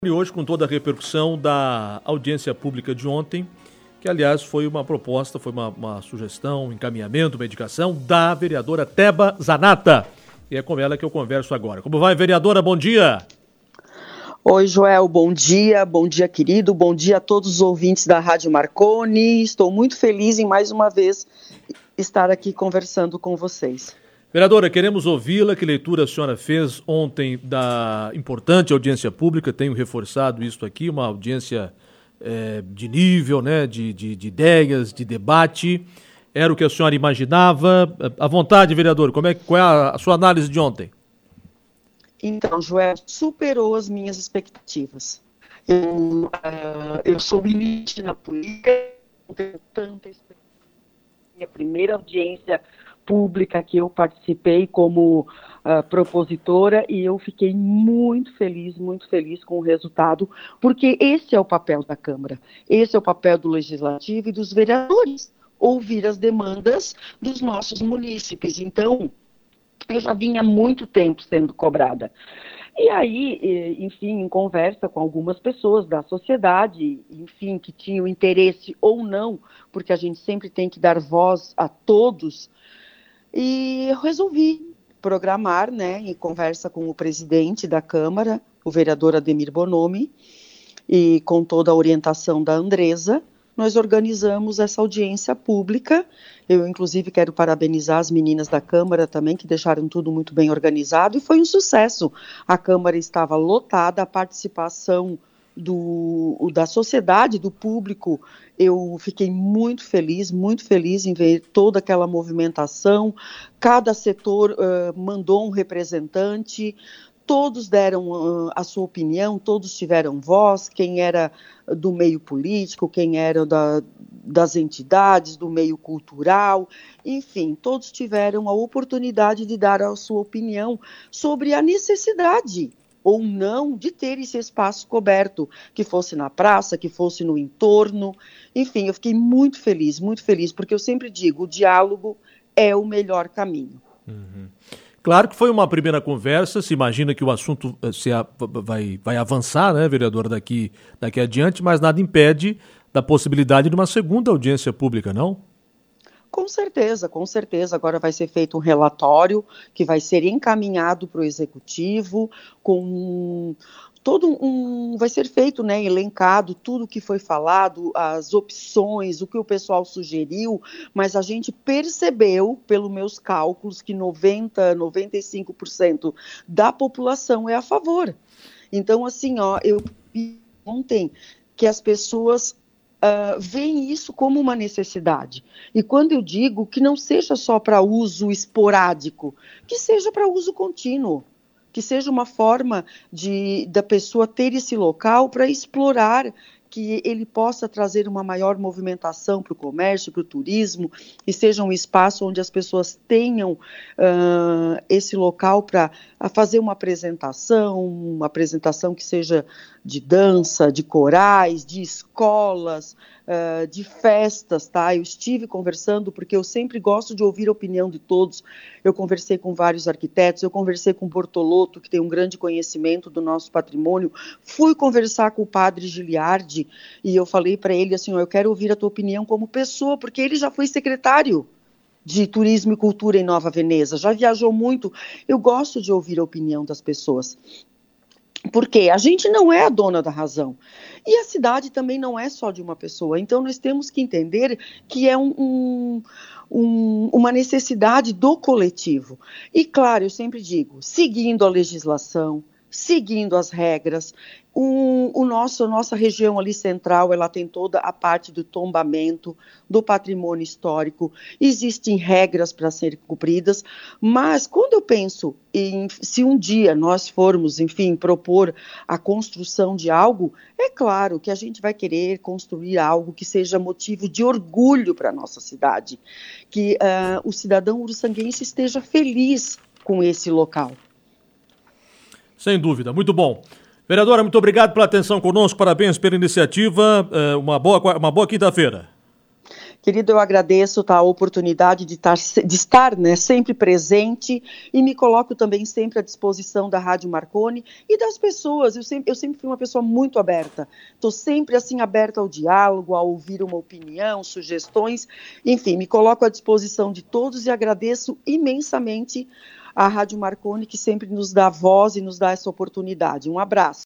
E hoje, com toda a repercussão da audiência pública de ontem, que, aliás, foi uma proposta, foi uma sugestão, um encaminhamento, uma indicação da vereadora Teba Zanata. E é com ela que eu converso agora. Como vai, vereadora? Bom dia! Oi, Joel, bom dia, querido, bom dia a todos os ouvintes da Rádio Marconi. Estou muito feliz em mais uma vez estar aqui conversando com vocês. Vereadora, queremos ouvi-la. Que leitura a senhora fez ontem da importante audiência pública? Tenho reforçado isso aqui, uma audiência de nível, né, de ideias, de debate. Era o que a senhora imaginava? À vontade, vereador, qual é a sua análise de ontem? Então, Joel, superou as minhas expectativas. Eu sou limite na política, não tenho tanta expectativa. Minha primeira audiência pública que eu participei como propositora, e eu fiquei muito feliz com o resultado, porque esse é o papel da Câmara, esse é o papel do Legislativo e dos vereadores, ouvir as demandas dos nossos munícipes. Então, eu já vinha há muito tempo sendo cobrada. E aí, enfim, em conversa com algumas pessoas da sociedade, enfim, que tinham interesse ou não, porque a gente sempre tem que dar voz a todos, e eu resolvi programar, né, em conversa com o presidente da Câmara, o vereador Ademir Bonomi, e com toda a orientação da Andresa, nós organizamos essa audiência pública. Eu, inclusive, quero parabenizar as meninas da Câmara também, que deixaram tudo muito bem organizado, e foi um sucesso. A Câmara estava lotada, a participação da sociedade, do público, eu fiquei muito feliz em ver toda aquela movimentação. Cada setor mandou um representante, todos deram a sua opinião, todos tiveram voz, quem era do meio político, quem era das entidades, do meio cultural, enfim, todos tiveram a oportunidade de dar a sua opinião sobre a necessidade ou não de ter esse espaço coberto, que fosse na praça, que fosse no entorno. Enfim, eu fiquei muito feliz, porque eu sempre digo, o diálogo é o melhor caminho. Uhum. Claro que foi uma primeira conversa, se imagina que o assunto vai avançar, né, vereador, daqui adiante, mas nada impede da possibilidade de uma segunda audiência pública, não? Com certeza. Agora vai ser feito um relatório que vai ser encaminhado para o Executivo, com vai ser feito, né, elencado tudo o que foi falado, as opções, o que o pessoal sugeriu, mas a gente percebeu, pelos meus cálculos, que 95% da população é a favor. Então, assim, eu vi ontem que as pessoas veem isso como uma necessidade. E quando eu digo que não seja só para uso esporádico, que seja para uso contínuo, que seja uma forma da pessoa ter esse local para explorar, que ele possa trazer uma maior movimentação para o comércio, para o turismo, e seja um espaço onde as pessoas tenham esse local para fazer uma apresentação que seja de dança, de corais, de escolas, de festas, tá? Eu estive conversando, porque eu sempre gosto de ouvir a opinião de todos. Eu conversei com vários arquitetos, eu conversei com o Bortolotto, que tem um grande conhecimento do nosso patrimônio, fui conversar com o padre Giliardi, e eu falei para ele assim, eu quero ouvir a tua opinião como pessoa, porque ele já foi secretário de Turismo e Cultura em Nova Veneza, já viajou muito. Eu gosto de ouvir a opinião das pessoas, porque a gente não é a dona da razão. E a cidade também não é só de uma pessoa. Então, nós temos que entender que é uma necessidade do coletivo. E, claro, eu sempre digo, seguindo a legislação, seguindo as regras. A nossa região ali central, ela tem toda a parte do tombamento, do patrimônio histórico, existem regras para serem cumpridas, mas quando eu penso se um dia nós formos, enfim, propor a construção de algo, é claro que a gente vai querer construir algo que seja motivo de orgulho para a nossa cidade, que o cidadão uruçanguense esteja feliz com esse local. Sem dúvida, muito bom. Vereadora, muito obrigado pela atenção conosco, parabéns pela iniciativa, uma boa quinta-feira. Querido, eu agradeço a oportunidade de estar, né, sempre presente, e me coloco também sempre à disposição da Rádio Marconi e das pessoas. Eu sempre fui uma pessoa muito aberta. Estou sempre assim aberta ao diálogo, a ouvir uma opinião, sugestões. Enfim, me coloco à disposição de todos e agradeço imensamente à Rádio Marconi, que sempre nos dá voz e nos dá essa oportunidade. Um abraço.